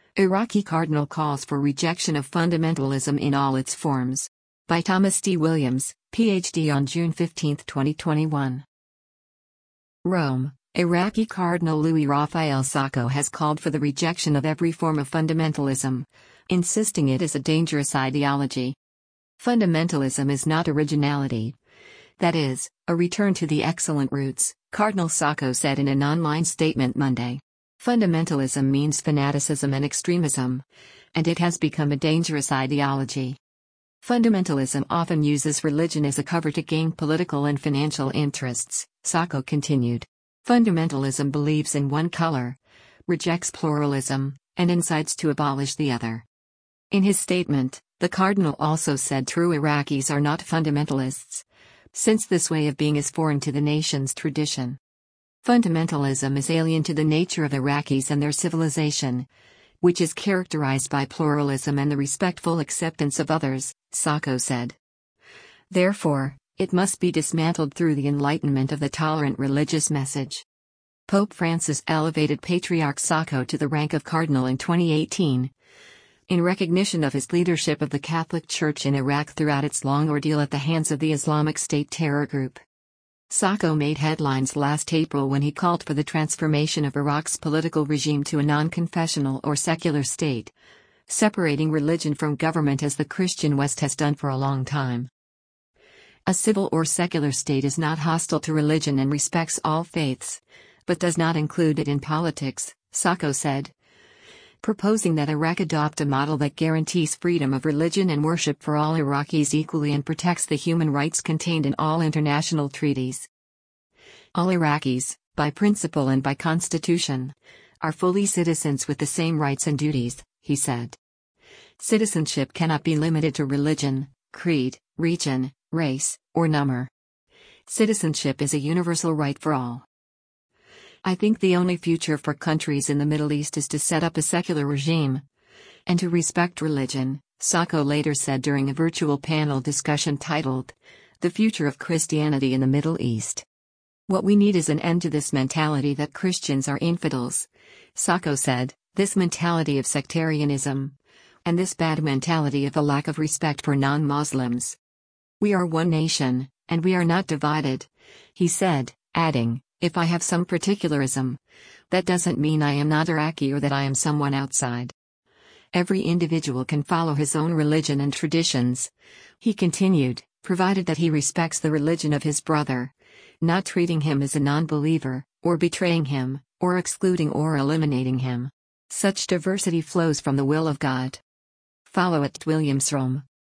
Iraqi Cardinal calls for rejection of fundamentalism in all its forms. By Thomas D. Williams, Ph.D. on June 15, 2021. Rome. Iraqi Cardinal Louis Raphael Sacco has called for the rejection of every form of fundamentalism, insisting it is a dangerous ideology. Fundamentalism is not originality. That is, a return to the excellent roots, Cardinal Sacco said in an online statement Monday. Fundamentalism means fanaticism and extremism, and it has become a dangerous ideology. Fundamentalism often uses religion as a cover to gain political and financial interests, Sacco continued. Fundamentalism believes in one color, rejects pluralism, and incites to abolish the other. In his statement, the Cardinal also said true Iraqis are not fundamentalists, since this way of being is foreign to the nation's tradition. Fundamentalism is alien to the nature of Iraqis and their civilization, which is characterized by pluralism and the respectful acceptance of others, Sacco said. Therefore, it must be dismantled through the enlightenment of the tolerant religious message. Pope Francis elevated Patriarch Sacco to the rank of cardinal in 2018, in recognition of his leadership of the Catholic Church in Iraq throughout its long ordeal at the hands of the Islamic State terror group. Sacco made headlines last April when he called for the transformation of Iraq's political regime to a non-confessional or secular state, separating religion from government as the Christian West has done for a long time. A civil or secular state is not hostile to religion and respects all faiths, but does not include it in politics, Sacco said, proposing that Iraq adopt a model that guarantees freedom of religion and worship for all Iraqis equally and protects the human rights contained in all international treaties. All Iraqis, by principle and by constitution, are fully citizens with the same rights and duties, he said. Citizenship cannot be limited to religion, creed, region, race, or number. Citizenship is a universal right for all. I think the only future for countries in the Middle East is to set up a secular regime and to respect religion, Sacco later said during a virtual panel discussion titled, The Future of Christianity in the Middle East. What we need is an end to this mentality that Christians are infidels, Sacco said, this mentality of sectarianism, and this bad mentality of a lack of respect for non-Muslims. We are one nation, and we are not divided, he said, adding, if I have some particularism, that doesn't mean I am not Iraqi or that I am someone outside. Every individual can follow his own religion and traditions, he continued, provided that he respects the religion of his brother, not treating him as a non-believer, or betraying him, or excluding or eliminating him. Such diversity flows from the will of God. Follow @WilliamsRome.